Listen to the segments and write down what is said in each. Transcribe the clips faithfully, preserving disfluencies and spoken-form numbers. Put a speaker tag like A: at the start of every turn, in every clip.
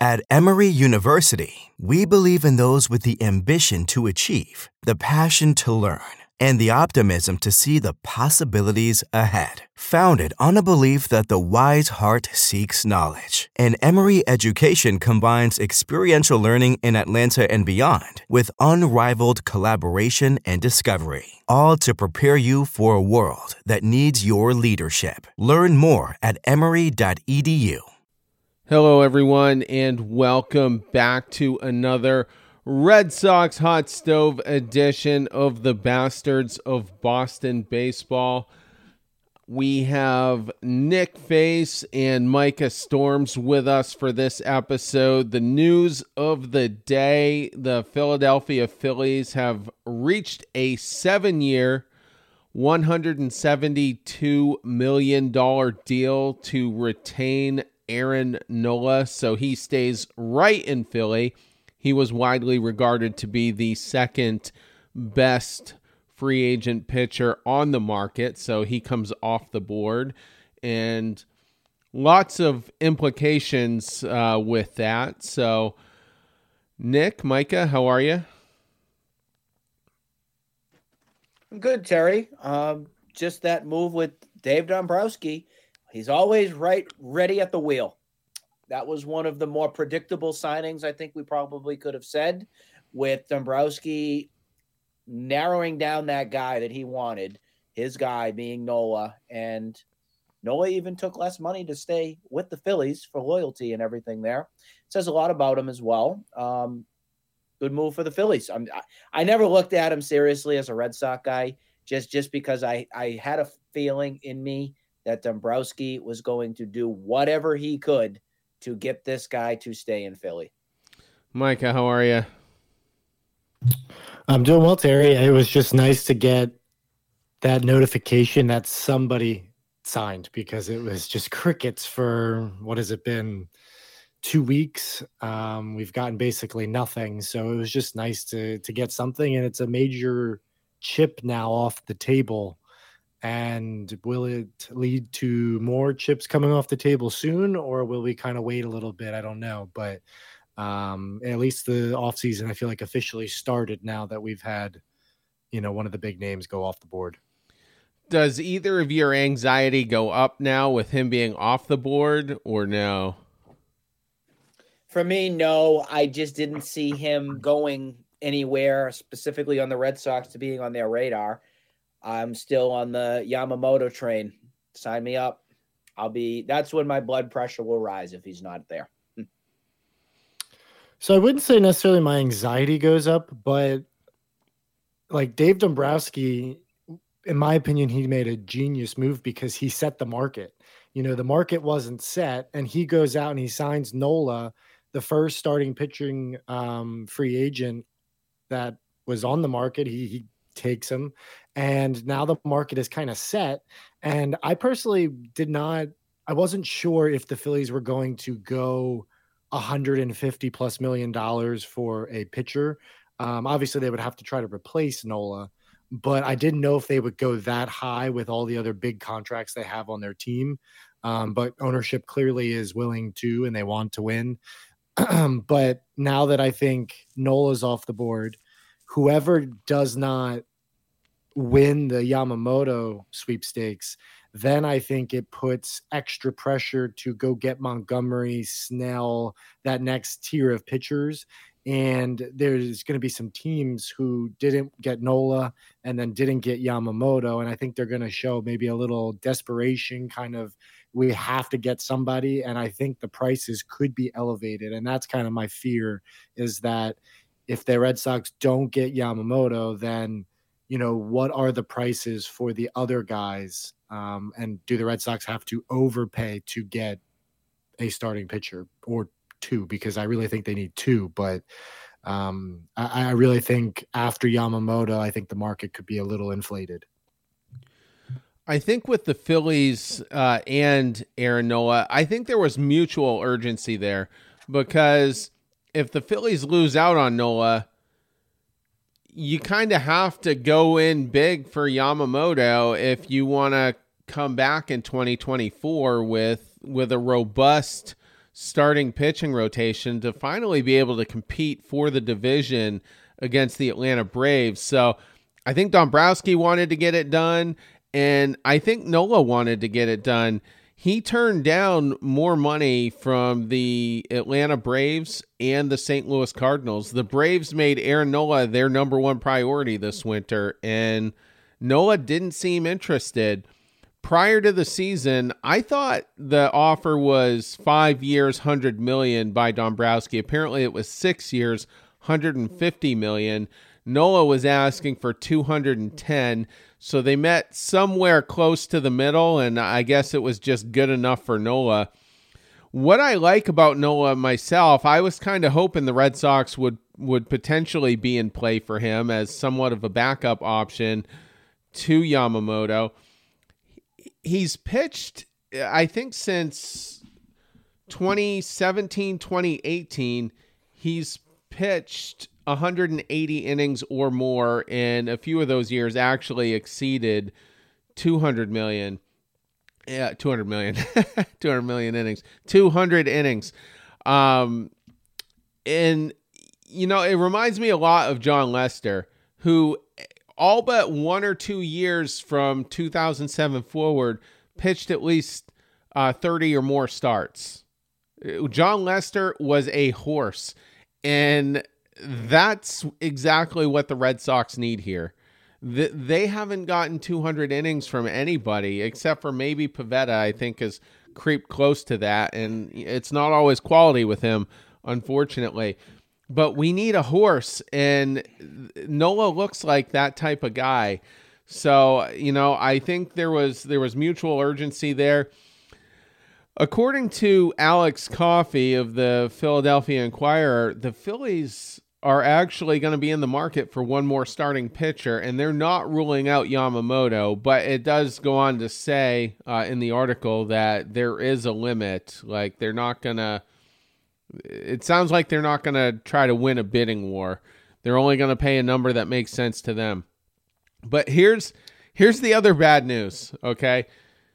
A: At Emory University, we believe in those with the ambition to achieve, the passion to learn, and the optimism to see the possibilities ahead. Founded on a belief that the wise heart seeks knowledge, and Emory education combines experiential learning in Atlanta and beyond with unrivaled collaboration and discovery, all to prepare you for a world that needs your leadership. Learn more at emory dot e d u.
B: Hello, everyone, and welcome back to another Red Sox Hot Stove edition of the Bastards of Boston Baseball. We have Nick Face and Micah Storms with us for this episode. The news of the day: the Philadelphia Phillies have reached a seven-year, one hundred seventy-two million dollars deal to retain Aaron Nola, so he stays right in Philly. He was widely regarded to be the second best free agent pitcher on the market, so he comes off the board, and lots of implications uh, with that. So, Nick, Micah, how are you?
C: I'm good, Terry. Um, just that move with Dave Dombrowski. He's always right, ready at the wheel. That was one of the more predictable signings I think we probably could have said, with Dombrowski narrowing down that guy that he wanted, his guy being Nola. And Nola even took less money to stay with the Phillies for loyalty and everything there. It says a lot about him as well. Um, good move for the Phillies. I'm, I, I never looked at him seriously as a Red Sox guy, just, just because I, I had a feeling in me that Dombrowski was going to do whatever he could to get this guy to stay in Philly.
B: Micah, how are you?
D: I'm doing well, Terry. It was just nice to get that notification that somebody signed, because it was just crickets for, what has it been, two weeks. Um, we've gotten basically nothing. So it was just nice to to get something, and it's a major chip now off the table. And will it lead to more chips coming off the table soon, or will we kind of wait a little bit? I don't know. But um, at least the offseason, I feel like, officially started now that we've had, you know, one of the big names go off the board.
B: Does either of your anxiety go up now with him being off the board, or no?
C: For me, no. I just didn't see him going anywhere, specifically on the Red Sox, to being on their radar. I'm still on the Yamamoto train. Sign me up. I'll be, that's when my blood pressure will rise if he's not there.
D: So I wouldn't say necessarily my anxiety goes up, but like Dave Dombrowski, in my opinion, he made a genius move because he set the market. You know, the market wasn't set, and he goes out and he signs Nola, the first starting pitching um, free agent that was on the market. He, he takes him, and now the market is kind of set. And I personally did not, I wasn't sure if the Phillies were going to go one hundred fifty plus million dollars for a pitcher. Um, obviously they would have to try to replace Nola, but I didn't know if they would go that high with all the other big contracts they have on their team. Um, but ownership clearly is willing to, and they want to win. But now that I think Nola's off the board, whoever does not win the Yamamoto sweepstakes, then I think it puts extra pressure to go get Montgomery, Snell, that next tier of pitchers. And there's going to be some teams who didn't get Nola and then didn't get Yamamoto. And I think they're going to show maybe a little desperation, kind of, we have to get somebody. And I think the prices could be elevated. And that's kind of my fear, is that if the Red Sox don't get Yamamoto, then, you know, what are the prices for the other guys? Um, and do the Red Sox have to overpay to get a starting pitcher or two? Because I really think they need two. But um, I, I really think after Yamamoto, I think the market could be a little inflated.
B: I think with the Phillies uh, and Aaron Nola, I think there was mutual urgency there, because if the Phillies lose out on Nola, you kind of have to go in big for Yamamoto if you want to come back in twenty twenty-four with with a robust starting pitching rotation to finally be able to compete for the division against the Atlanta Braves. So I think Dombrowski wanted to get it done, and I think Nola wanted to get it done. He turned down more money from the Atlanta Braves and the Saint Louis Cardinals. The Braves made Aaron Nola their number one priority this winter, and Nola didn't seem interested. Prior to the season, I thought the offer was five years, one hundred million dollars by Dombrowski. Apparently it was six years, one hundred fifty million dollars. Nola was asking for two hundred ten, so they met somewhere close to the middle, and I guess it was just good enough for Nola. What I like about Nola myself, I was kind of hoping the Red Sox would, would potentially be in play for him as somewhat of a backup option to Yamamoto. He's pitched, I think, since twenty seventeen, twenty eighteen, he's pitched one hundred eighty innings or more, and a few of those years actually exceeded two hundred million. Yeah, two hundred million. two hundred million innings. two hundred innings. Um, and, you know, it reminds me a lot of John Lester, who all but one or two years from two thousand seven forward pitched at least uh, thirty or more starts. John Lester was a horse, and that's exactly what the Red Sox need here. They haven't gotten two hundred innings from anybody except for maybe Pivetta, I think, has creeped close to that, and it's not always quality with him, unfortunately. But we need a horse, and Nola looks like that type of guy. So, you know, I think there was there was mutual urgency there. According to Alex Coffey of the Philadelphia Inquirer, the Phillies are actually going to be in the market for one more starting pitcher, and they're not ruling out Yamamoto, but it does go on to say uh, in the article that there is a limit. Like, they're not going to, it sounds like they're not going to try to win a bidding war. They're only going to pay a number that makes sense to them. But here's here's the other bad news, okay?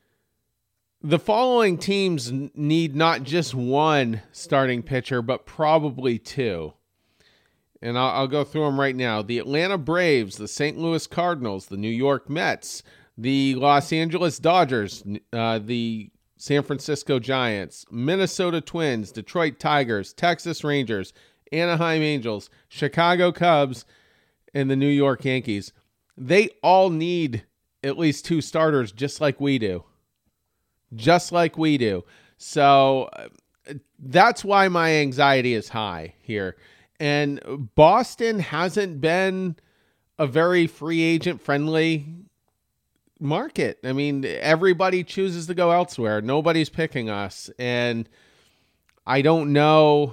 B: The following teams need not just one starting pitcher, but probably two. And I'll, I'll go through them right now. The Atlanta Braves, the Saint Louis Cardinals, the New York Mets, the Los Angeles Dodgers, uh, the San Francisco Giants, Minnesota Twins, Detroit Tigers, Texas Rangers, Anaheim Angels, Chicago Cubs, and the New York Yankees. They all need at least two starters just like we do. Just like we do. So uh, that's why my anxiety is high here. And Boston hasn't been a very free agent friendly market. I mean, everybody chooses to go elsewhere. Nobody's picking us. And I don't know.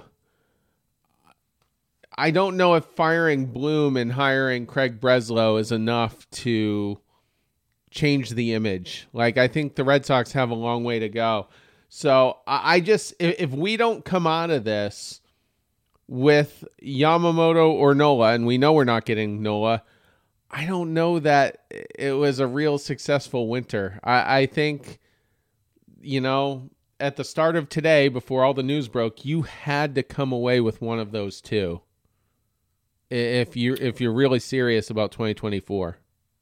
B: I don't know if firing Bloom and hiring Craig Breslow is enough to change the image. Like, I think the Red Sox have a long way to go. So I just, if we don't come out of this with Yamamoto or Nola, and we know we're not getting Nola, I don't know that it was a real successful winter. I, I think, you know, at the start of today, before all the news broke, you had to come away with one of those two if you if you're really serious about twenty twenty-four.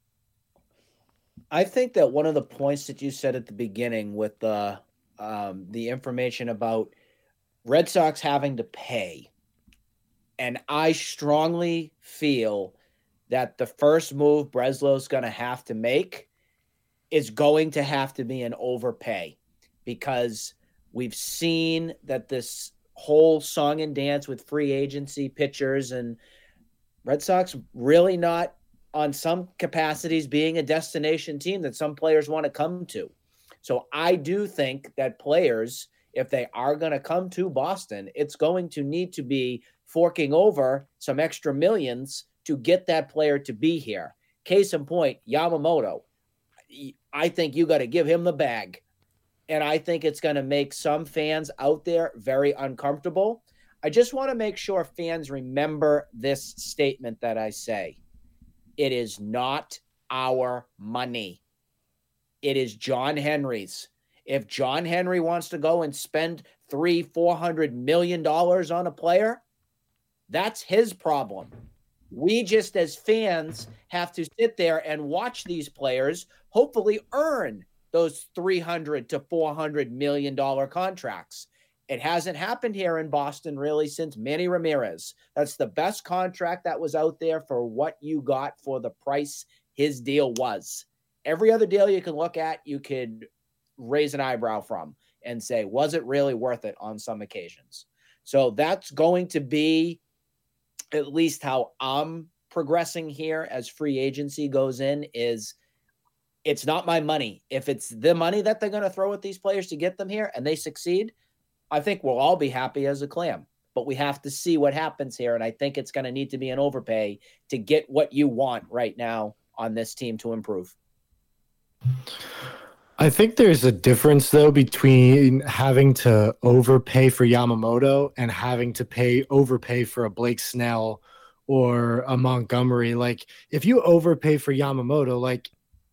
C: I think that one of the points that you said at the beginning with the um, the information about Red Sox having to pay, and I strongly feel that the first move Breslow's going to have to make is going to have to be an overpay, because we've seen that this whole song and dance with free agency pitchers and Red Sox really not on some capacities being a destination team that some players want to come to. So I do think that players, if they are going to come to Boston, it's going to need to be forking over some extra millions to get that player to be here. Case in point, Yamamoto. I think you got to give him the bag. And I think it's going to make some fans out there very uncomfortable. I just want to make sure fans remember this statement that I say. It is not our money. It is John Henry's. If John Henry wants to go and spend three, four hundred million dollars on a player, that's his problem. We just as fans have to sit there and watch these players hopefully earn those three hundred to four hundred million dollars contracts. It hasn't happened here in Boston really since Manny Ramirez. That's the best contract that was out there for what you got for the price his deal was. Every other deal you can look at, you could raise an eyebrow from and say, was it really worth it on some occasions? So that's going to be at least how I'm progressing here as free agency goes in, is it's not my money. If it's the money that they're going to throw at these players to get them here and they succeed, I think we'll all be happy as a clam. But we have to see what happens here, and I think it's going to need to be an overpay to get what you want right now on this team to improve.
D: I think there's a difference, though, between having to overpay for Yamamoto and having to pay overpay for a Blake Snell or a Montgomery. Like, if you overpay for Yamamoto, like,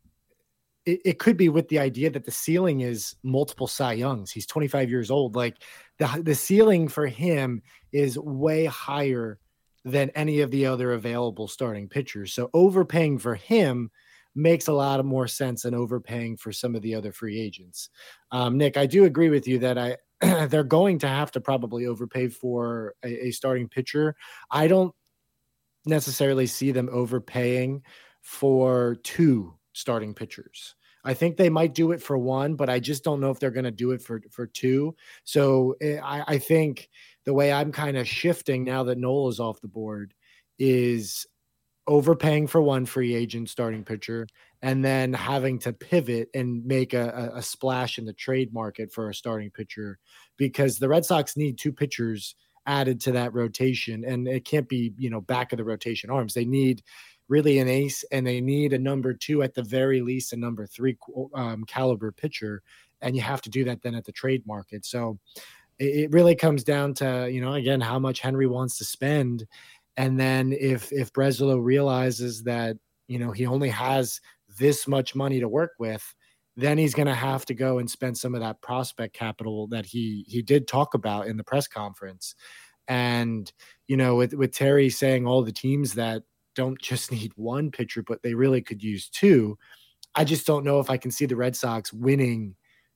D: it, it could be with the idea that the ceiling is multiple Cy Youngs. He's twenty-five years old. Like, the, the ceiling for him is way higher than any of the other available starting pitchers. So overpaying for him makes a lot of more sense than overpaying for some of the other free agents. Um, Nick, I do agree with you that I they're going to have to probably overpay for a, a starting pitcher. I don't necessarily see them overpaying for two starting pitchers. I think they might do it for one, but I just don't know if they're going to do it for, for two. So I, I think the way I'm kind of shifting now that Nola is off the board is overpaying for one free agent starting pitcher and then having to pivot and make a, a splash in the trade market for a starting pitcher, because the Red Sox need two pitchers added to that rotation. And it can't be, you know, back of the rotation arms. They need really an ace, and they need a number two, at the very least, a number three um, caliber pitcher. And you have to do that then at the trade market. So it, it really comes down to, you know, again, how much Henry wants to spend. And then if, if Breslow realizes that, you know, he only has this much money to work with, then he's going to have to go and spend some of that prospect capital that he, he did talk about in the press conference. And, you know, with, with Terry saying all the teams that don't just need one pitcher, but they really could use two, I just don't know if I can see the Red Sox winning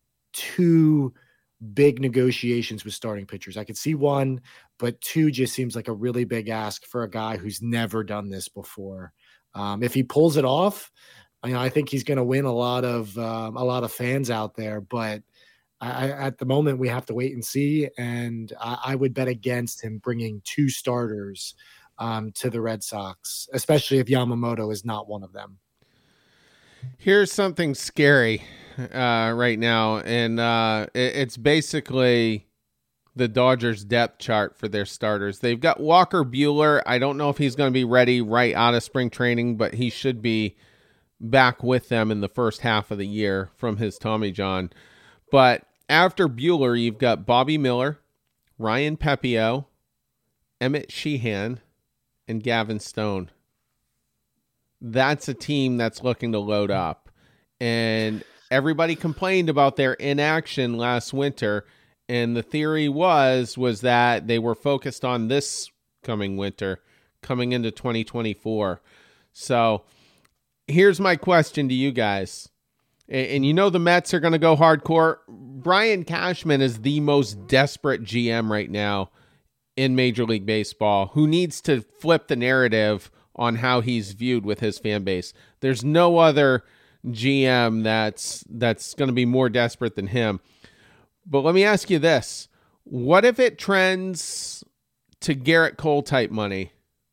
D: two big negotiations with starting pitchers. I could see one, but two just seems like a really big ask for a guy who's never done this before. Um, if he pulls it off, you know, I think he's going to win a lot of um, a lot of fans out there. But I, at the moment, we have to wait and see. And I, I would bet against him bringing two starters um, to the Red Sox, especially if Yamamoto is not one of them.
B: Here's something scary uh, right now, and uh, it, it's basically the Dodgers depth chart for their starters. They've got Walker Buehler. I don't know if he's going to be ready right out of spring training, but he should be back with them in the first half of the year from his Tommy John. But after Buehler, you've got Bobby Miller, Ryan Pepio, Emmett Sheehan, and Gavin Stone. That's a team that's looking to load up. And everybody complained about their inaction last winter. And the theory was, was that they were focused on this coming winter, coming into twenty twenty-four. So here's my question to you guys. And, and you know the Mets are going to go hardcore. Brian Cashman is the most desperate G M right now in Major League Baseball, who needs to flip the narrative on how he's viewed with his fan base. There's no other G M that's that's going to be more desperate than him. But let me ask you this. What if it trends to Garrett Cole type money,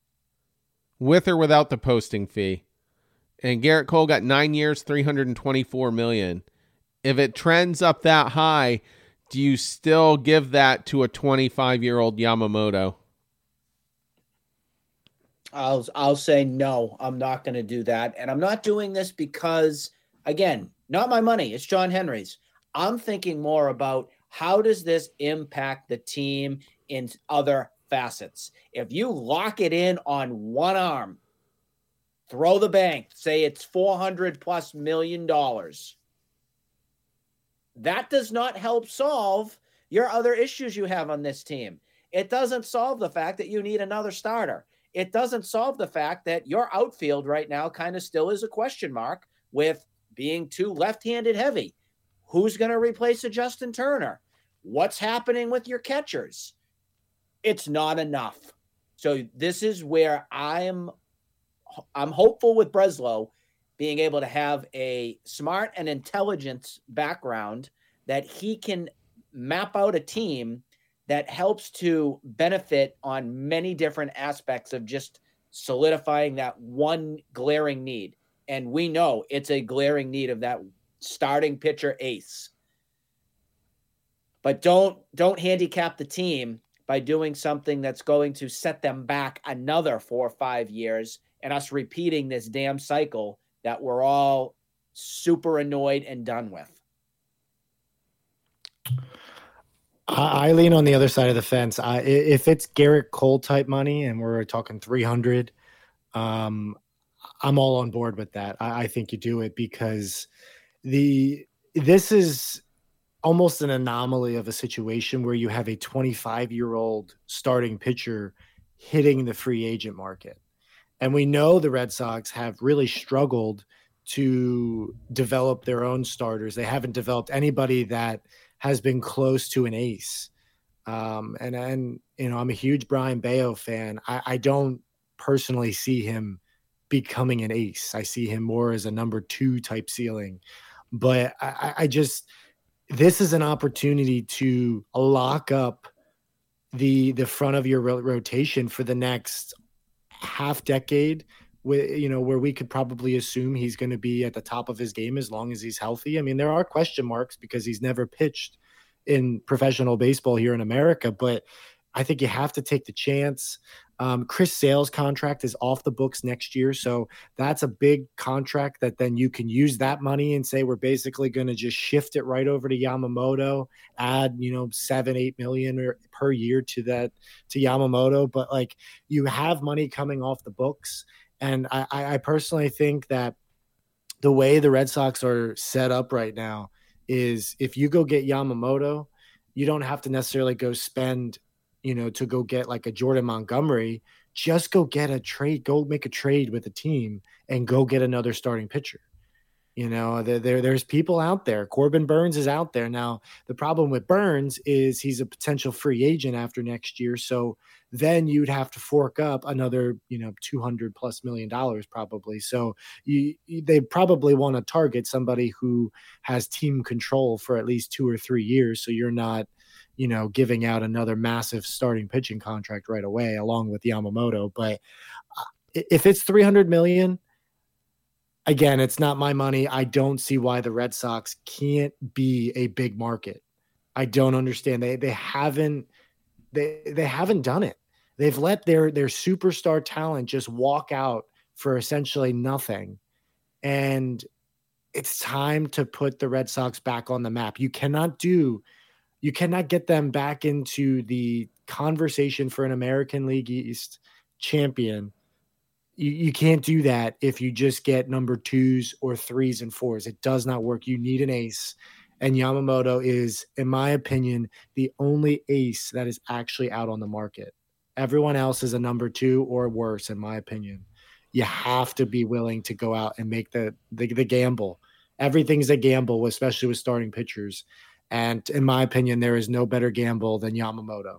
B: with or without the posting fee? And Garrett Cole got nine years, three hundred twenty-four million dollars. If it trends up that high, do you still give that to a twenty-five-year-old Yamamoto?
C: I'll I'll say no, I'm not going to do that. And I'm not doing this because, again, not my money. It's John Henry's. I'm thinking more about how does this impact the team in other facets. If you lock it in on one arm, throw the bank, say it's four hundred plus million dollars, that does not help solve your other issues you have on this team. It doesn't solve the fact that you need another starter. It doesn't solve the fact that your outfield right now kind of still is a question mark with being too left-handed heavy. Who's going to replace a Justin Turner? What's happening with your catchers? It's not enough. So this is where I am I'm hopeful with Breslow being able to have a smart and intelligent background that he can map out a team that helps to benefit on many different aspects of just solidifying that one glaring need. And we know it's a glaring need of that starting pitcher ace. But don't don't handicap the team by doing something that's going to set them back another four or five years and us repeating this damn cycle that we're all super annoyed and done with.
D: I lean on the other side of the fence. I, if it's Garrett Cole type money and we're talking three hundred, um, I'm all on board with that. I, I think you do it because the this is almost an anomaly of a situation where you have a twenty-five-year-old starting pitcher hitting the free agent market. And we know the Red Sox have really struggled to develop their own starters. They haven't developed anybody that has been close to an ace. Um, and, and, you know, I'm a huge Brian Bayo fan. I, I don't personally see him becoming an ace. I see him more as a number two type ceiling. But I, I just, this is an opportunity to lock up the, the front of your ro- rotation for the next half decade, with, you know, where we could probably assume he's going to be at the top of his game as long as he's healthy. I mean, there are question marks because he's never pitched in professional baseball here in America, but I think you have to take the chance. Um, Chris Sale's contract is off the books next year. So that's a big contract that then you can use that money and say, we're basically going to just shift it right over to Yamamoto, add, you know, seven, eight million or, per year to that, to Yamamoto. But like, you have money coming off the books. And I, I personally think that the way the Red Sox are set up right now is if you go get Yamamoto, you don't have to necessarily go spend, you know, to go get like a Jordan Montgomery. Just go get a trade, go make a trade with a team and go get another starting pitcher. You know, there, there there's people out there. Corbin Burns is out there. Now, the problem with Burns is he's a potential free agent after next year. So then you'd have to fork up another, you know, two hundred plus million dollars probably. So you, they probably want to target somebody who has team control for at least two or three years. So you're not, you know, giving out another massive starting pitching contract right away, along with Yamamoto. But if it's three hundred million, again, it's not my money. I don't see why the Red Sox can't be a big market. I don't understand. They they haven't they they haven't done it. They've let their their superstar talent just walk out for essentially nothing. And it's time to put the Red Sox back on the map. You cannot do you cannot get them back into the conversation for an American League East champion. You, you can't do that if you just get number twos or threes and fours. It does not work. You need an ace. And Yamamoto is, in my opinion, the only ace that is actually out on the market. Everyone else is a number two or worse, in my opinion. You have to be willing to go out and make the, the, the gamble. Everything's a gamble, especially with starting pitchers. And in my opinion, there is no better gamble than Yamamoto.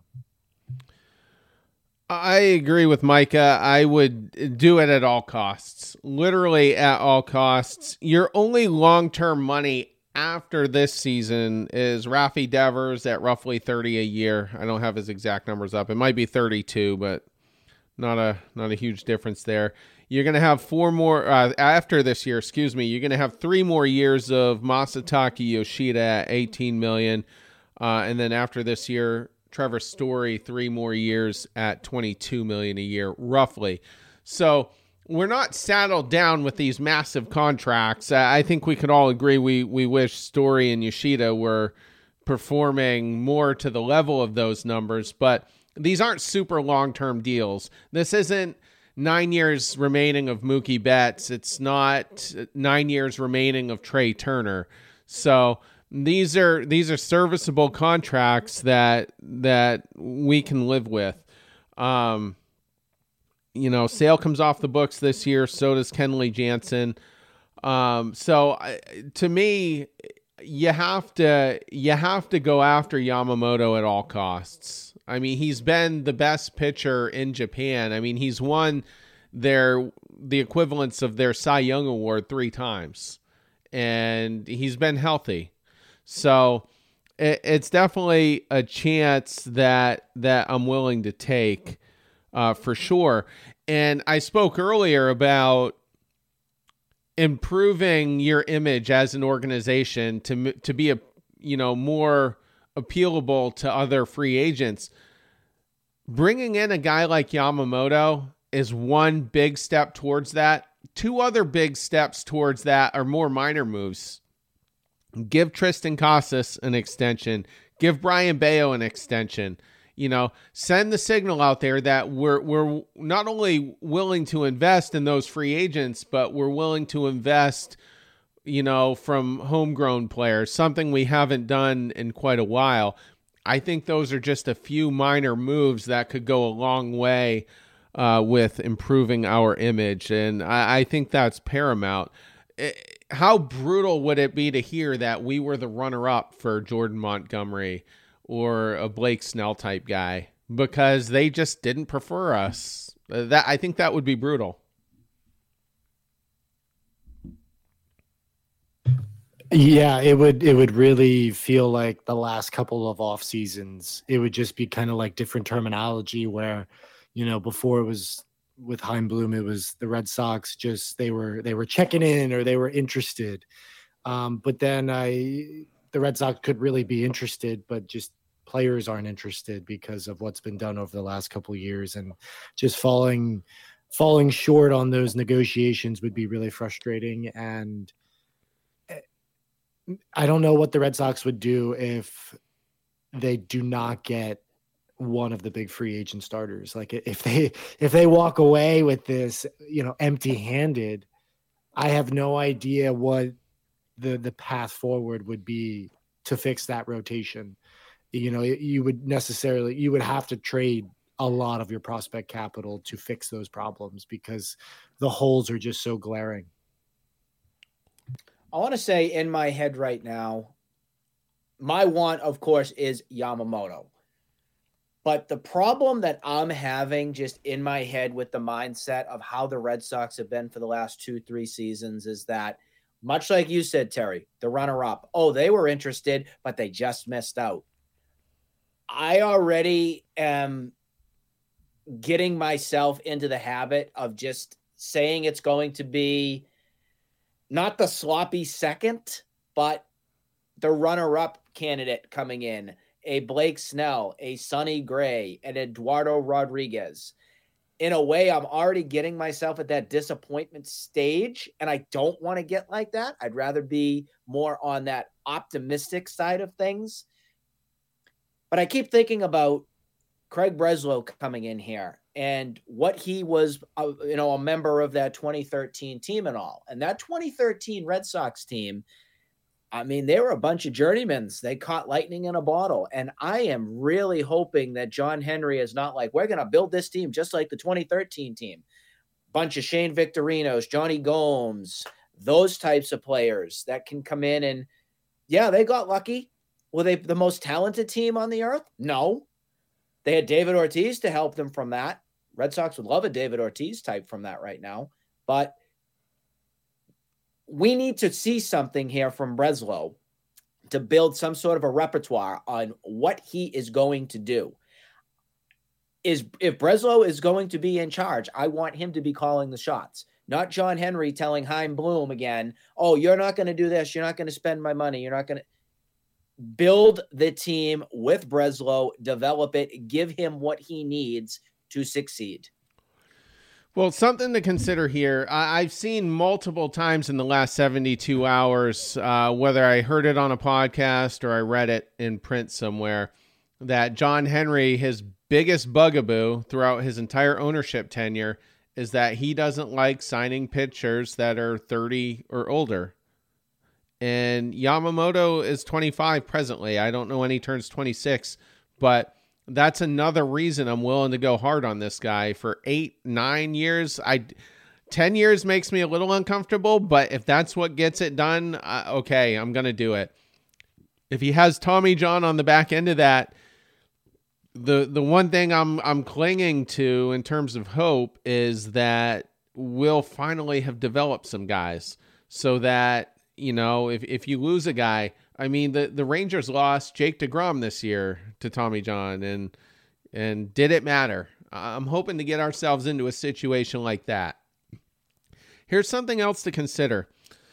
B: I agree with Micah. I would do it at all costs, literally at all costs. Your only long-term money after this season is Rafi Devers at roughly thirty a year. I don't have his exact numbers up. It might be thirty-two, but not a not a huge difference there. You're going to have four more uh, after this year, excuse me. You're going to have three more years of Masataka Yoshida at eighteen million. Uh, and then after this year, Trevor Story, three more years at twenty-two million a year, roughly. So we're not saddled down with these massive contracts. Uh, I think we could all agree we we wish Story and Yoshida were performing more to the level of those numbers, but these aren't super long-term deals. This isn't nine years remaining of Mookie Betts. It's not nine years remaining of Trey Turner. So these are these are serviceable contracts that that we can live with. Um, you know, Sale comes off the books this year. So does Kenley Jansen. Um, so I, to me, you have to you have to go after Yamamoto at all costs. I mean, he's been the best pitcher in Japan. I mean, he's won their the equivalents of their Cy Young Award three times, and he's been healthy. So it, it's definitely a chance that that I'm willing to take uh, for sure. And I spoke earlier about improving your image as an organization to to be a you know more appealable to other free agents. Bringing in a guy like Yamamoto is one big step towards that. Two other big steps towards that are more minor moves. Give Tristan Casas an extension. Give Brian Bayo an extension. You know, send the signal out there that we're we're not only willing to invest in those free agents, but we're willing to invest, you know, from homegrown players, something we haven't done in quite a while. I think those are just a few minor moves that could go a long way uh, with improving our image. And I, I think that's paramount. It, how brutal would it be to hear that we were the runner-up for Jordan Montgomery or a Blake Snell type guy because they just didn't prefer us? That I think that would be brutal.
D: Yeah, it would it would really feel like the last couple of off seasons. It would just be kind of like different terminology where, you know, before it was with Chaim Bloom, it was the Red Sox just they were they were checking in or they were interested. Um, but then I the Red Sox could really be interested, but just players aren't interested because of what's been done over the last couple of years, and just falling falling short on those negotiations would be really frustrating. And I don't know what the Red Sox would do if they do not get one of the big free agent starters. Like if they if they walk away with this, you know, empty-handed, I have no idea what the the path forward would be to fix that rotation. You know, you would necessarily you would have to trade a lot of your prospect capital to fix those problems because the holes are just so glaring.
C: I want to say in my head right now, my want, of course, is Yamamoto. But the problem that I'm having just in my head with the mindset of how the Red Sox have been for the last two, three seasons is that, much like you said, Terry, the runner-up, oh, they were interested, but they just missed out. I already am getting myself into the habit of just saying it's going to be not the sloppy second, but the runner-up candidate coming in, a Blake Snell, a Sonny Gray, an Eduardo Rodriguez. In a way, I'm already getting myself at that disappointment stage, and I don't want to get like that. I'd rather be more on that optimistic side of things. But I keep thinking about Craig Breslow coming in here and what he was, uh, you know, a member of that twenty thirteen team and all. And that twenty thirteen Red Sox team, I mean, they were a bunch of journeymans. They caught lightning in a bottle. And I am really hoping that John Henry is not like, we're going to build this team just like the twenty thirteen team. Bunch of Shane Victorinos, Johnny Gomes, those types of players that can come in and, yeah, they got lucky. Were they the most talented team on the earth? No. They had David Ortiz to help them from that. Red Sox would love a David Ortiz type from that right now. But we need to see something here from Breslow to build some sort of a repertoire on what he is going to do. Is if Breslow is going to be in charge, I want him to be calling the shots, not John Henry telling Chaim Bloom again, oh, you're not going to do this. You're not going to spend my money. You're not going to build the team with Breslow, develop it, give him what he needs to succeed.
B: Well, something to consider here. I- I've seen multiple times in the last seventy-two hours, uh, whether I heard it on a podcast or I read it in print somewhere, that John Henry, his biggest bugaboo throughout his entire ownership tenure is that he doesn't like signing pitchers that are thirty or older. And Yamamoto is twenty-five presently. I don't know when he turns twenty-six, but that's another reason I'm willing to go hard on this guy for eight, nine years. I, ten years makes me a little uncomfortable, but if that's what gets it done, uh, okay, I'm going to do it. If he has Tommy John on the back end of that, the the one thing I'm I'm clinging to in terms of hope is that we'll finally have developed some guys so that, you know, if, if you lose a guy, I mean, the, the Rangers lost Jake DeGrom this year to Tommy John, and and did it matter? I'm hoping to get ourselves into a situation like that. Here's something else to consider.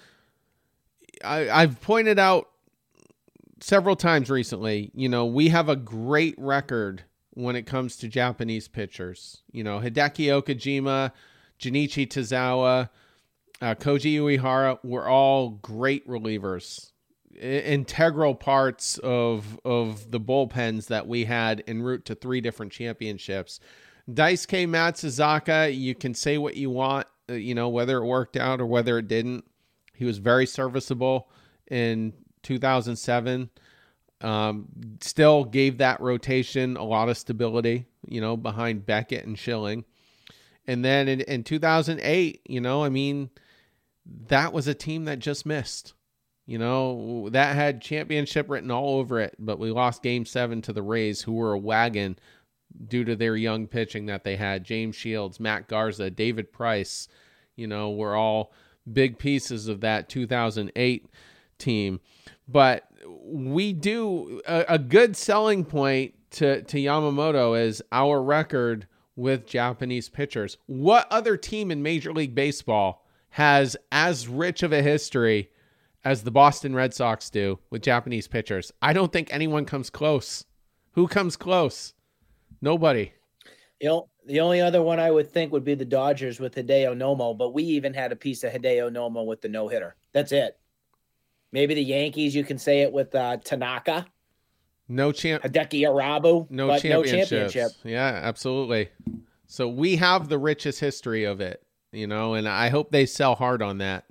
B: I, I've pointed out several times recently, you know, we have a great record when it comes to Japanese pitchers. You know, Hideki Okajima, Junichi Tozawa, uh, Koji Uehara were all great relievers, integral parts of of the bullpens that we had en route to three different championships. Daisuke Matsuzaka, you can say what you want, you know, whether it worked out or whether it didn't. He was very serviceable in two thousand seven. Um, still gave that rotation a lot of stability, you know, behind Beckett and Schilling. And then in, in two thousand eight, you know, I mean, that was a team that just missed. You know, that had championship written all over it, but we lost game seven to the Rays, who were a wagon due to their young pitching that they had. James Shields, Matt Garza, David Price, you know, were all big pieces of that two thousand eight team. But we do a, a good selling point to, to Yamamoto is our record with Japanese pitchers. What other team in Major League Baseball has as rich of a history as the Boston Red Sox do with Japanese pitchers? I don't think anyone comes close. Who comes close? Nobody.
C: You know, the only other one I would think would be the Dodgers with Hideo Nomo, but we even had a piece of Hideo Nomo with the no-hitter. That's it. Maybe the Yankees, you can say it with uh, Tanaka.
B: No champ.
C: Hideki Arabu.
B: No
C: but
B: championships.
C: No championship.
B: Yeah, absolutely. So we have the richest history of it, you know, and I hope they sell hard on that.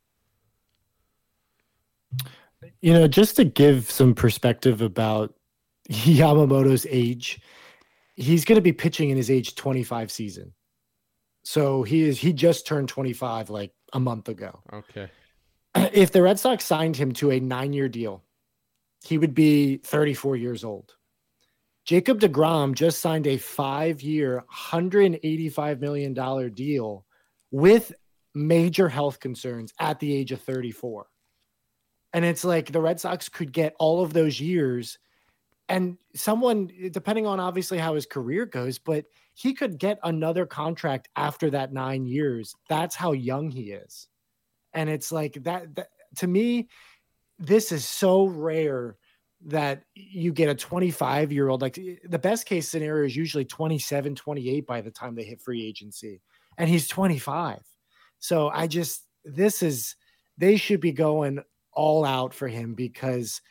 D: You know, just to give some perspective about Yamamoto's age, he's going to be pitching in his age twenty-five season. So he is he just turned twenty-five like a month ago.
B: Okay.
D: If the Red Sox signed him to a nine-year deal, he would be thirty-four years old. Jacob deGrom just signed a five-year, one hundred eighty-five million dollars deal with major health concerns at the age of thirty-four. And it's like the Red Sox could get all of those years, and someone, depending on obviously how his career goes, but he could get another contract after that nine years. That's how young he is. And it's like that, that to me, this is so rare that you get a twenty-five year old. Like the best case scenario is usually twenty-seven, twenty-eight by the time they hit free agency, and he's twenty-five. So I just, this is, they should be going all out for him, because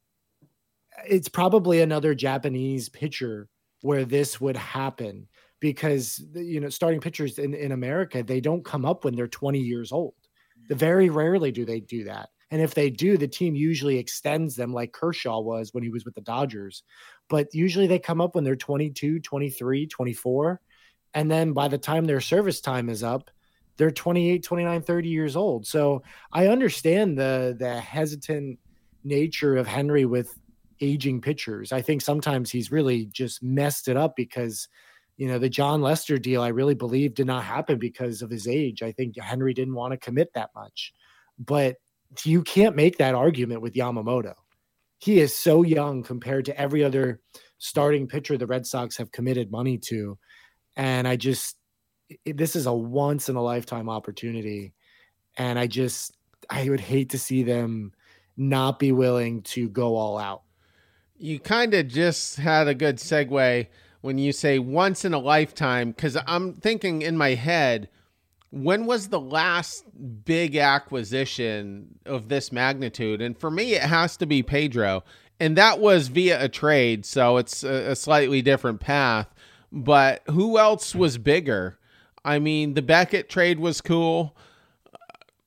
D: it's probably another Japanese pitcher where this would happen, because, you know, starting pitchers in, in America, they don't come up when they're twenty years old. The very rarely do they do that. And if they do, the team usually extends them like Kershaw was when he was with the Dodgers. But usually they come up when they're twenty-two, twenty-three, twenty-four. And then by the time their service time is up, they're twenty-eight, twenty-nine, thirty years old. So I understand the the hesitant nature of Henry with aging pitchers. I think sometimes he's really just messed it up because, you know, the John Lester deal, I really believe did not happen because of his age. I think Henry didn't want to commit that much. But you can't make that argument with Yamamoto. He is so young compared to every other starting pitcher the Red Sox have committed money to. And I just, this is a once in a lifetime opportunity. And I just, I would hate to see them not be willing to go all out.
B: You kind of just had a good segue when you say once in a lifetime, because I'm thinking in my head, when was the last big acquisition of this magnitude? And for me, it has to be Pedro. And that was via a trade, so it's a, a slightly different path. But who else was bigger? I mean, the Beckett trade was cool.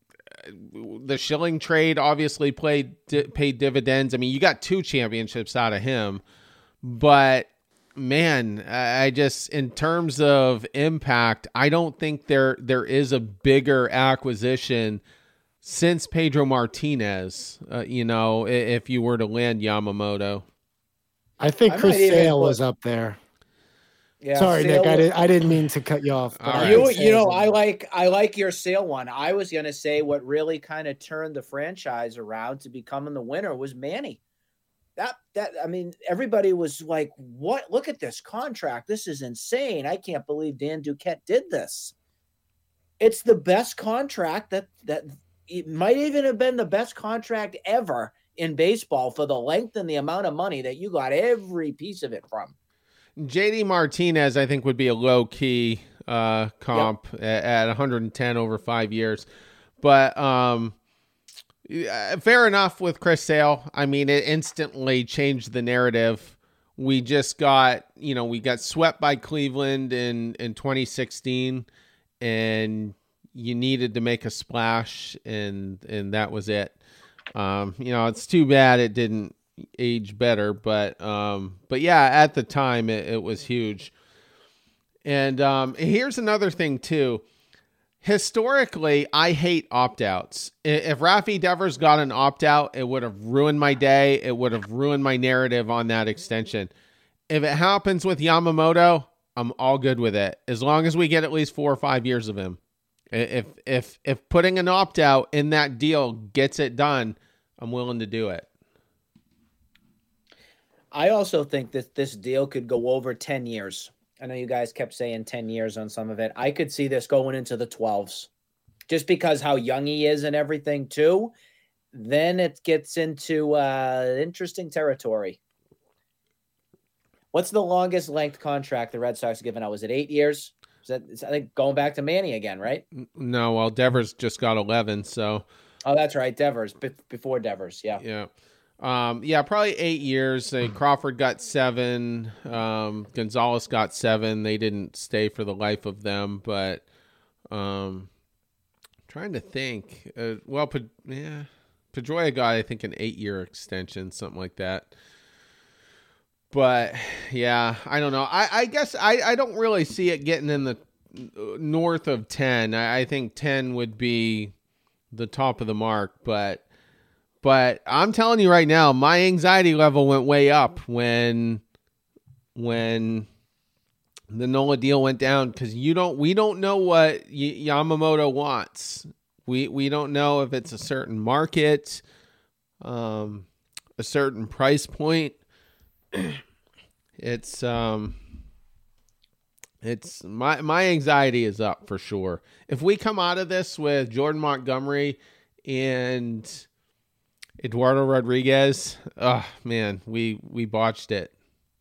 B: the Schilling trade obviously played paid dividends. I mean, you got two championships out of him, but man, I just, in terms of impact, I don't think there there is a bigger acquisition since Pedro Martinez. Uh, you know, if you were to land Yamamoto,
D: I think
C: I
D: Chris
C: might even
D: Sale
C: put-
D: was up there.
C: Yeah,
D: Sorry,
C: Sale
D: Nick. I
C: was-
D: didn't. I didn't mean to cut you off. But
B: All
D: I
B: right.
C: You,
D: think
C: you know,
D: Sale's in
C: I
D: there.
C: like I like your Sale one. I was gonna say what really kind of turned the franchise around to becoming the winner was Manny. That that I mean, everybody was like, "What? Look at this contract! This is insane! I can't believe Dan Duquette did this." It's the best contract that that it might even have been the best contract ever in baseball for the length and the amount of money that you got every piece of it from.
B: J D Martinez, I think, would be a low key uh, comp yep. at, at one hundred ten over five years. But um, fair enough with Chris Sale. I mean, it instantly changed the narrative. We just got, you know, we got swept by Cleveland in, in twenty sixteen, and you needed to make a splash, and and that was it. Um, you know, it's too bad it didn't age better, but um but yeah, at the time it, it was huge. And um here's another thing too. Historically, I hate opt-outs. If Rafi Devers got an opt-out, it would have ruined my day. It would have ruined my narrative on that extension. If it happens with Yamamoto, I'm all good with it, as long as we get at least four or five years of him. If if if putting an opt-out in that deal gets it done, I'm willing to do it.
C: I also think that this deal could go over ten years. I know you guys kept saying ten years on some of it. I could see this going into the twelves just because how young he is and everything too. Then it gets into uh, interesting territory. What's the longest length contract the Red Sox have given out? Was it eight years? Is that, is, I think going back to Manny again, right?
B: No, well, Devers just got eleven, so.
C: Oh, that's right. Devers, be- before Devers, yeah.
B: Yeah. Um, yeah, probably eight years. Uh, Crawford got seven. Um, Gonzalez got seven. They didn't stay for the life of them, but um, trying to think. Uh, well, Pe- yeah, Pedroia got, I think, an eight-year extension, something like that. But, yeah, I don't know. I, I guess I, I don't really see it getting in the north of ten. I, I think ten would be the top of the mark, but... But I'm telling you right now, my anxiety level went way up when when the Nola deal went down, because you don't we don't know what y- Yamamoto wants. We we don't know if it's a certain market, um, a certain price point. It's um, it's my my anxiety is up for sure. If we come out of this with Jordan Montgomery and Eduardo Rodriguez, oh man, we we botched it.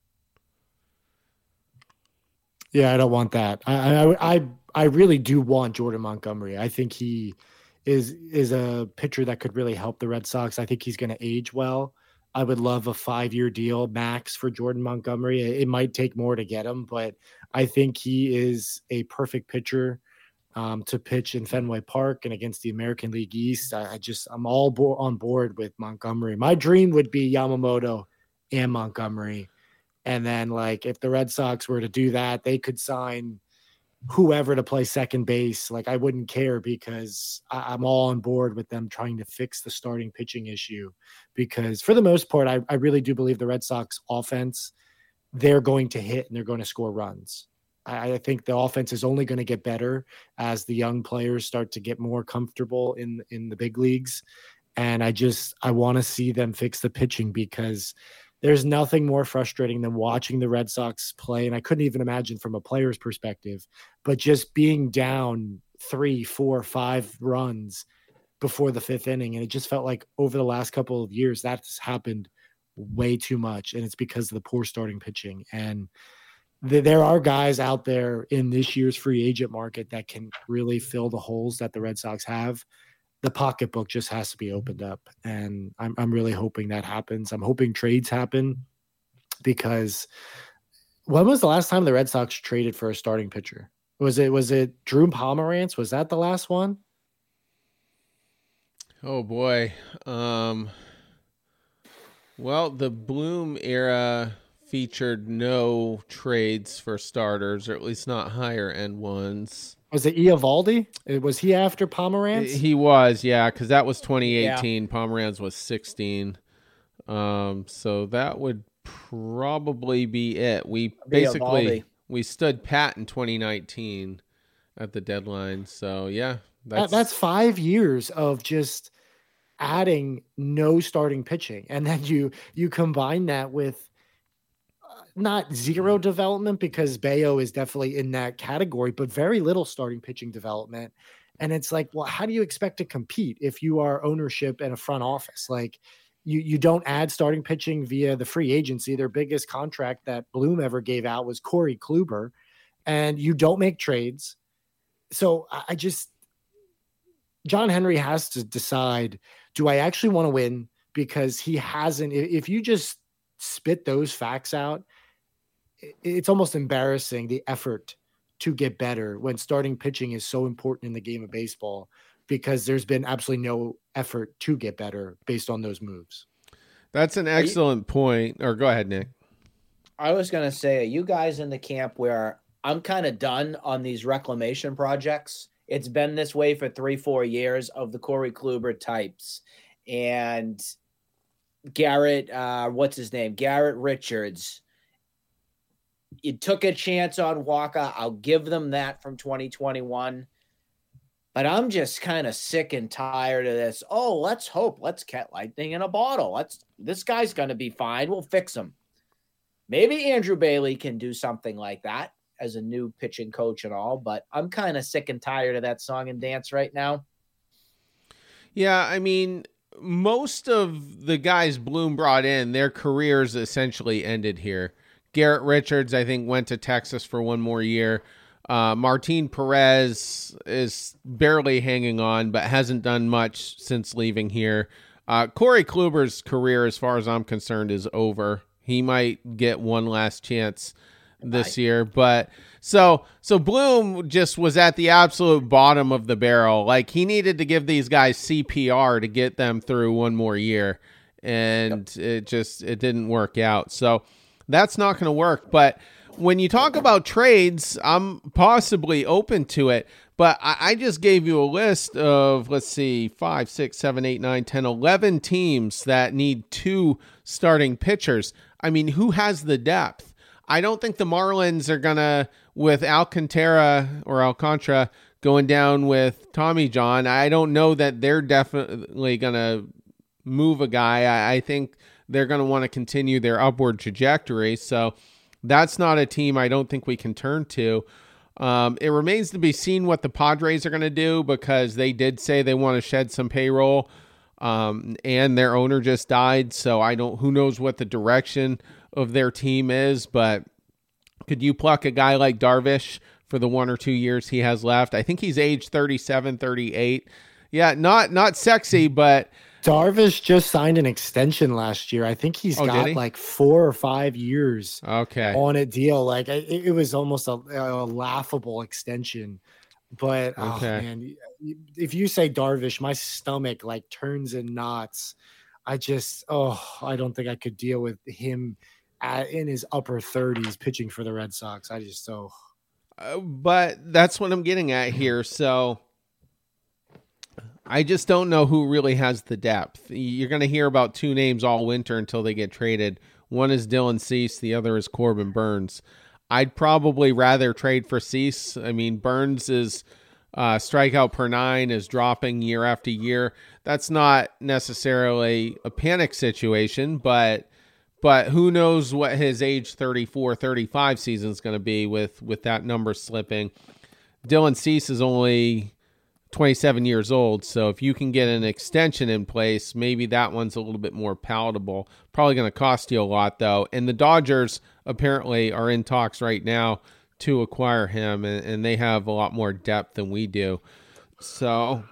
D: Yeah, I don't want that. I I I, I really do want Jordan Montgomery. I think he is is a pitcher that could really help the Red Sox. I think he's going to age well. I would love a five-year deal max for Jordan Montgomery. It might take more to get him, but I think he is a perfect pitcher um, to pitch in Fenway Park and against the American League East. I, I just, I'm all bo- on board with Montgomery. My dream would be Yamamoto and Montgomery. And then, like, if the Red Sox were to do that, they could sign whoever to play second base. Like, I wouldn't care, because I, I'm all on board with them trying to fix the starting pitching issue. Because for the most part, I, I really do believe the Red Sox offense, they're going to hit and they're going to score runs. I, I think the offense is only going to get better as the young players start to get more comfortable in, in the big leagues. And I just, I want to see them fix the pitching, because there's nothing more frustrating than watching the Red Sox play. And I couldn't even imagine from a player's perspective, but just being down three, four, five runs before the fifth inning. And it just felt like over the last couple of years, that's happened way too much. And it's because of the poor starting pitching. And th- there are guys out there in this year's free agent market that can really fill the holes that the Red Sox have. The pocketbook just has to be opened up. And I'm I'm really hoping that happens. I'm hoping trades happen, because when was the last time the Red Sox traded for a starting pitcher? Was it was it Drew Pomeranz? Was that the last one?
B: Oh boy. Um, well, the Bloom era featured no trades for starters, or at least not higher end ones.
D: Was it Eovaldi? Was he after Pomeranz?
B: He was, yeah, because that was twenty eighteen. Yeah. Pomeranz was sixteen. Um, so that would probably be it. We be basically Eovaldi. We stood pat in twenty nineteen at the deadline. So yeah,
D: that's that, that's five years of just adding no starting pitching, and then you you combine that with uh, not zero development, because Bayo is definitely in that category, but very little starting pitching development. And it's like, well, how do you expect to compete if you are ownership and a front office? Like, you you don't add starting pitching via the free agency. Their biggest contract that Bloom ever gave out was Corey Kluber, and you don't make trades. So I just, John Henry has to decide, do I actually want to win? Because he hasn't, if you just spit those facts out, it's almost embarrassing, the effort to get better when starting pitching is so important in the game of baseball, because there's been absolutely no effort to get better based on those moves.
B: That's an excellent you, point. Or go ahead, Nick.
C: I was going to say, are you guys in the camp where I'm kind of done on these reclamation projects? It's been this way for three, four years of the Corey Kluber types. And Garrett, uh, what's his name? Garrett Richards. You took a chance on Walker. I'll give them that from twenty twenty-one. But I'm just kind of sick and tired of this. Oh, let's hope. Let's catch lightning in a bottle. Let's. This guy's going to be fine. We'll fix him. Maybe Andrew Bailey can do something like that as a new pitching coach and all. But I'm kind of sick and tired of that song and dance right now.
B: Yeah, I mean, most of the guys Bloom brought in, their careers essentially ended here. Garrett Richards, I think, went to Texas for one more year. Uh, Martin Perez is barely hanging on, but hasn't done much since leaving here. Uh, Corey Kluber's career, as far as I'm concerned, is over. He might get one last chance this Bye. year, but so so Bloom just was at the absolute bottom of the barrel. Like, he needed to give these guys C P R to get them through one more year, and yep. it just it didn't work out. So that's not going to work. But when you talk about trades, I'm possibly open to it. But I, I just gave you a list of, let's see, five, six, seven, eight, nine, ten, eleven teams that need two starting pitchers. I mean, who has the depth? I don't think the Marlins are going to, with Alcantara or Alcantara going down with Tommy John, I don't know that they're definitely going to move a guy. I, I think they're going to want to continue their upward trajectory. So that's not a team I don't think we can turn to. Um, it remains to be seen what the Padres are going to do, because they did say they want to shed some payroll, um, and their owner just died. So I don't, who knows what the direction of their team is, but could you pluck a guy like Darvish for the one or two years he has left? I think he's age thirty-seven, thirty-eight. Yeah, not, not sexy, but
D: Darvish just signed an extension last year. I think he's oh, got he? like four or five years
B: okay.
D: on a deal. Like, it, it was almost a, a laughable extension. But, okay. oh, man, if you say Darvish, my stomach, like, turns in knots. I just, oh, I don't think I could deal with him at, in his upper thirties pitching for the Red Sox. I just, oh.
B: Uh, but that's what I'm getting at here. So I just don't know who really has the depth. You're going to hear about two names all winter until they get traded. One is Dylan Cease. The other is Corbin Burns. I'd probably rather trade for Cease. I mean, Burns is uh, strikeout per nine is dropping year after year. That's not necessarily a panic situation, but but who knows what his age thirty-four, thirty-five season is going to be with, with that number slipping. Dylan Cease is only twenty-seven years old, so if you can get an extension in place, maybe that one's a little bit more palatable. Probably going to cost you a lot, though. And the Dodgers apparently are in talks right now to acquire him, and, and they have a lot more depth than we do. So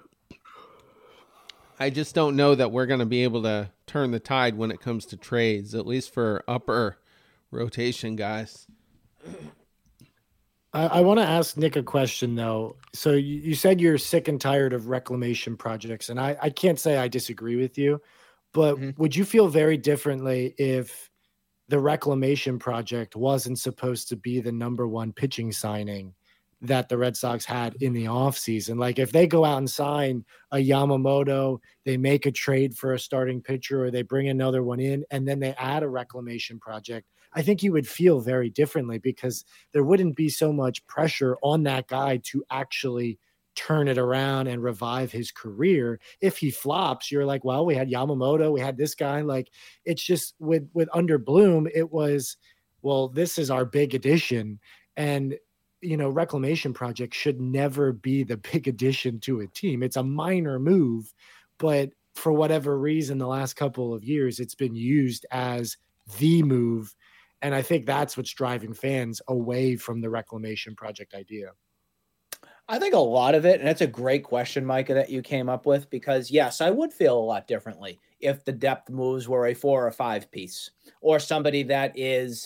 B: I just don't know that we're going to be able to turn the tide when it comes to trades, at least for upper rotation guys.
D: I, I want to ask Nick a question, though. So you, you said you're sick and tired of reclamation projects, and I, I can't say I disagree with you, but
C: Mhm.
D: would you feel very differently if the reclamation project wasn't supposed to be the number one pitching signing that the Red Sox had in the offseason? Like if they go out and sign a Yamamoto, they make a trade for a starting pitcher, or they bring another one in, and then they add a reclamation project, I think you would feel very differently because there wouldn't be so much pressure on that guy to actually turn it around and revive his career. If he flops, you're like, well, we had Yamamoto, we had this guy. Like it's just with, with under Bloom, it was, well, this is our big addition. And, you know, reclamation project should never be the big addition to a team. It's a minor move, but for whatever reason, the last couple of years, it's been used as the move. And I think that's what's driving fans away from the reclamation project idea.
C: I think a lot of it, and that's a great question, Micah, that you came up with, because yes, I would feel a lot differently if the depth moves were a four or five piece, or somebody that is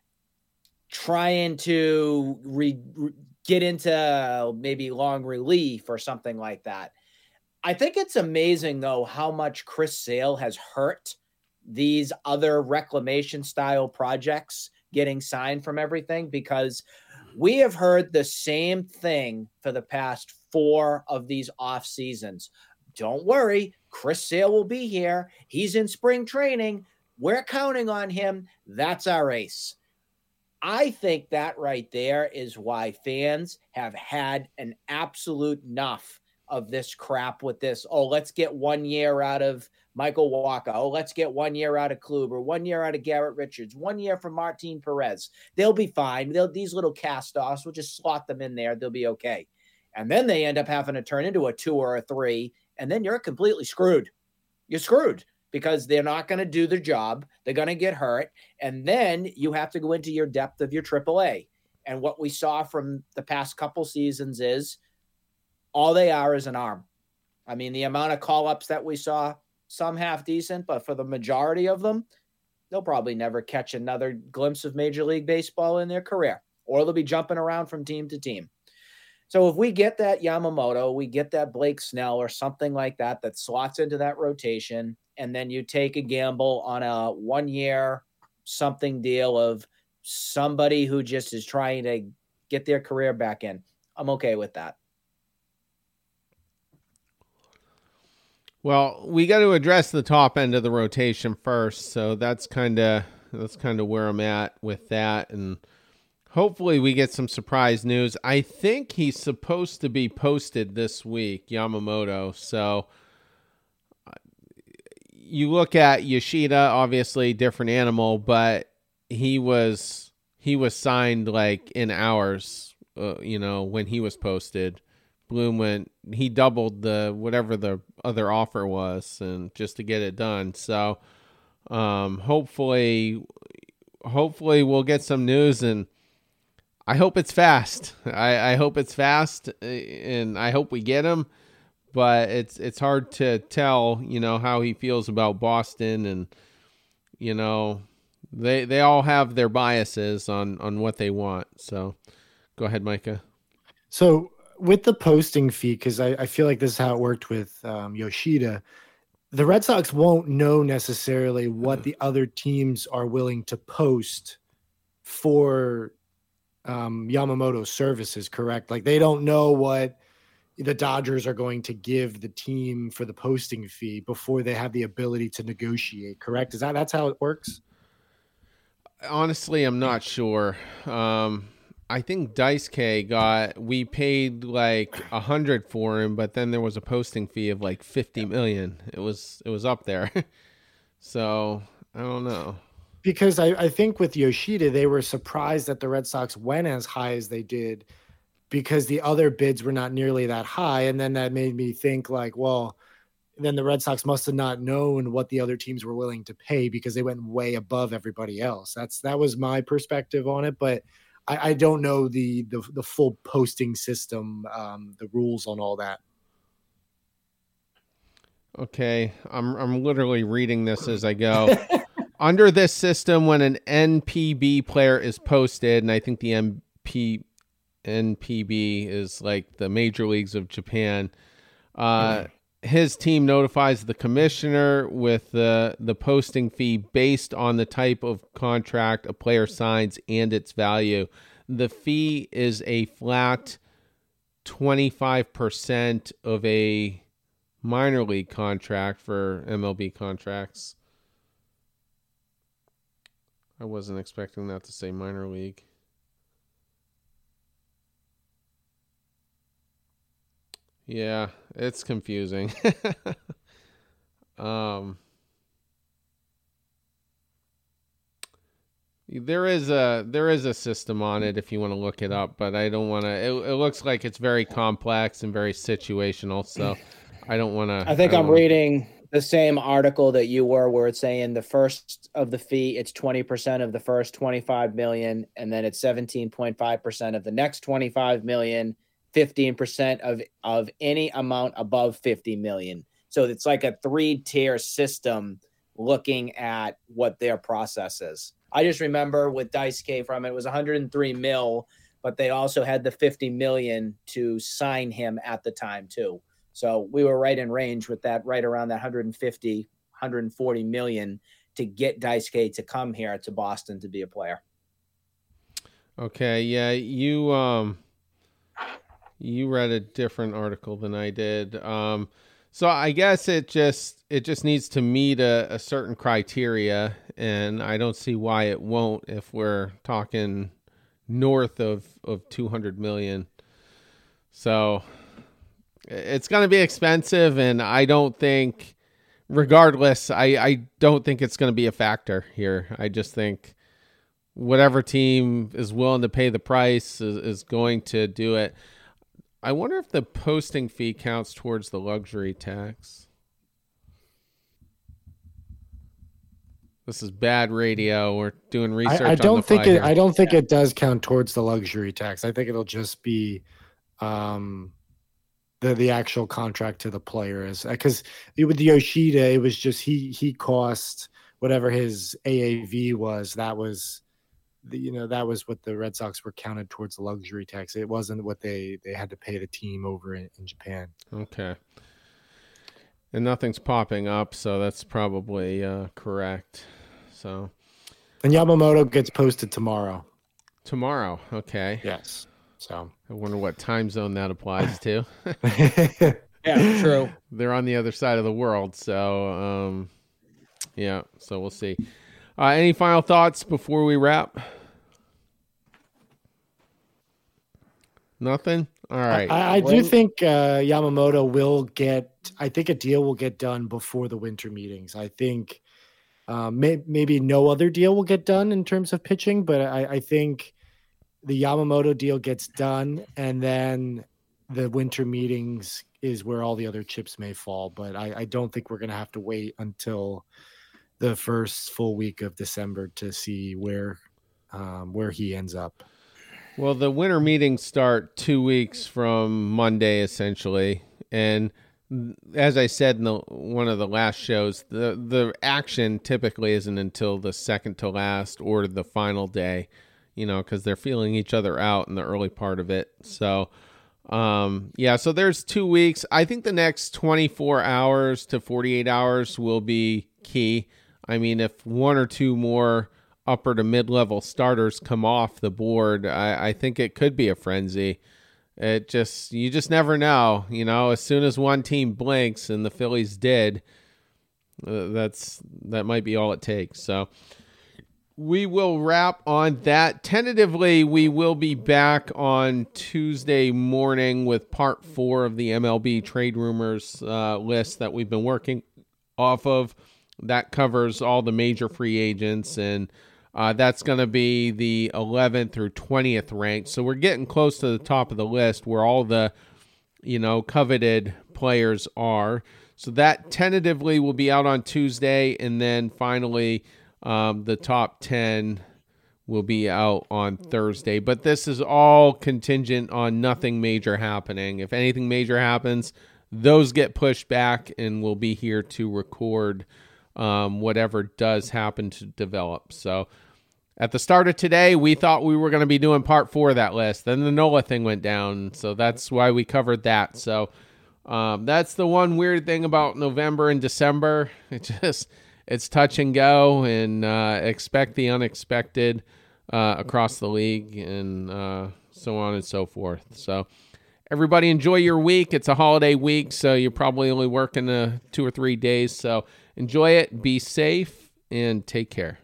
C: trying to re, re, get into maybe long relief or something like that. I think it's amazing, though, how much Chris Sale has hurt these other reclamation style projects getting signed from everything, because we have heard the same thing for the past four of these off seasons. Don't worry, Chris Sale will be here. He's in spring training. We're counting on him. That's our ace. I think that right there is why fans have had an absolute enough of this crap with this. Oh, let's get one year out of Michael Walker. Oh, let's get one year out of Kluber, one year out of Garrett Richards, one year from Martin Perez. They'll be fine. They'll, these little cast-offs, we'll just slot them in there. They'll be okay. And then they end up having to turn into a two or a three, and then you're completely screwed. You're screwed because they're not going to do their job. They're going to get hurt. And then you have to go into your depth of your triple A. And what we saw from the past couple seasons is all they are is an arm. I mean, the amount of call-ups that we saw, some half decent, but for the majority of them, they'll probably never catch another glimpse of Major League Baseball in their career, or they'll be jumping around from team to team. So if we get that Yamamoto, we get that Blake Snell or something like that that slots into that rotation, and then you take a gamble on a one-year something deal of somebody who just is trying to get their career back in, I'm okay with that.
B: Well, we got to address the top end of the rotation first, so that's kind of that's kind of where I'm at with that, and hopefully we get some surprise news. I think he's supposed to be posted this week, Yamamoto. So you look at Yoshida, obviously different animal, but he was he was signed like in hours. Uh, you know, when he was posted. Bloom went, he doubled the whatever the other offer was, and just to get it done. So um, hopefully, hopefully we'll get some news, and I hope it's fast. I, I hope it's fast, and I hope we get him. But it's it's hard to tell, you know, how he feels about Boston, and you know, they they all have their biases on on what they want. So go ahead, Micah.
D: So. With the posting fee, because I, I feel like this is how it worked with um, Yoshida, the Red Sox won't know necessarily what the other teams are willing to post for um, Yamamoto's services, correct? Like they don't know what the Dodgers are going to give the team for the posting fee before they have the ability to negotiate, correct? Is that that's how it works?
B: Honestly, I'm not sure. Um I think Daisuke got, we paid like a hundred for him, but then there was a posting fee of like fifty million. It was, it was up there. So I don't know.
D: Because I, I think with Yoshida, they were surprised that the Red Sox went as high as they did because the other bids were not nearly that high. And then that made me think like, well, then the Red Sox must have not known what the other teams were willing to pay because they went way above everybody else. That's, that was my perspective on it. But I, I don't know the, the the full posting system, um, the rules on all that.
B: Okay, I'm I'm literally reading this as I go. Under this system, when an N P B player is posted, and I think the N P N P B is like the major leagues of Japan. Uh, his team notifies the commissioner with the, the posting fee based on the type of contract a player signs and its value. The fee is a flat twenty-five percent of a minor league contract for M L B contracts. I wasn't expecting that to say minor league. Yeah, it's confusing. um, there is a there is a system on it if you want to look it up, but I don't want to. It, it looks like it's very complex and very situational, so I don't want to.
C: I think
B: I
C: I'm
B: wanna...
C: reading the same article that you were, where it's saying the first of the fee, it's twenty percent of the first twenty-five million, and then it's seventeen point five percent of the next twenty-five million. fifteen percent of, of any amount above fifty million. So it's like a three tier system looking at what their process is. I just remember with Daisuke from it, it was one hundred three mil, but they also had the fifty million to sign him at the time too. So we were right in range with that, right around that one hundred fifty, one hundred forty million to get Daisuke to come here to Boston to be a player.
B: Okay. Yeah. You, um, You read a different article than I did. Um, so I guess it just it just needs to meet a, a certain criteria, and I don't see why it won't if we're talking north of, of two hundred million. So it's going to be expensive, and I don't think, regardless, I, I don't think it's going to be a factor here. I just think whatever team is willing to pay the price is, is going to do it. I wonder if the posting fee counts towards the luxury tax. This is bad radio. We're doing research.
D: I, I don't
B: on the
D: think
B: fly
D: it.
B: here.
D: I don't think it does count towards the luxury tax. I think it'll just be um, the the actual contract to the player is, because with Yoshida, it was just he he cost whatever his A A V was. That was. The, you know, that was what the Red Sox were counted towards the luxury tax. It wasn't what they, they had to pay the team over in, in Japan.
B: Okay. And nothing's popping up, so that's probably uh, correct. So.
D: And Yamamoto gets posted tomorrow.
B: Tomorrow, okay.
D: Yes. So.
B: I wonder what time zone that applies to.
C: Yeah, true.
B: They're on the other side of the world, so um, yeah. So we'll see. Uh, any final thoughts before we wrap? Nothing? All right.
D: I, I do think uh, Yamamoto will get, I think a deal will get done before the winter meetings. I think uh, may, maybe no other deal will get done in terms of pitching, but I, I think the Yamamoto deal gets done, and then the winter meetings is where all the other chips may fall. But I, I don't think we're going to have to wait until the first full week of December to see where um, where he ends up.
B: Well, the winter meetings start two weeks from Monday, essentially. And as I said in the, one of the last shows, the, the action typically isn't until the second to last or the final day, you know, because they're feeling each other out in the early part of it. So, um, yeah, so there's two weeks. I think the next twenty-four hours to forty-eight hours will be key. I mean, if one or two more upper to mid-level starters come off the board, I, I think it could be a frenzy. It just, you just never know, you know, as soon as one team blinks, and the Phillies did, uh, that's, that might be all it takes. So we will wrap on that. Tentatively, we will be back on Tuesday morning with part four of the M L B trade rumors uh, list that we've been working off of. That covers all the major free agents, and uh, that's going to be the eleventh through twentieth ranked. So we're getting close to the top of the list where all the, you know, coveted players are. So that tentatively will be out on Tuesday, and then finally um, the top ten will be out on Thursday. But this is all contingent on nothing major happening. If anything major happens, those get pushed back, and we'll be here to record Um, whatever does happen to develop. So at the start of today, we thought we were going to be doing part four of that list. Then the Nola thing went down, so that's why we covered that. So um, that's the one weird thing about November and December. It just it's touch and go, and uh, expect the unexpected uh, across the league, and uh, so on and so forth. So everybody enjoy your week. It's a holiday week, so you're probably only working uh, two or three days. So enjoy it, be safe, and take care.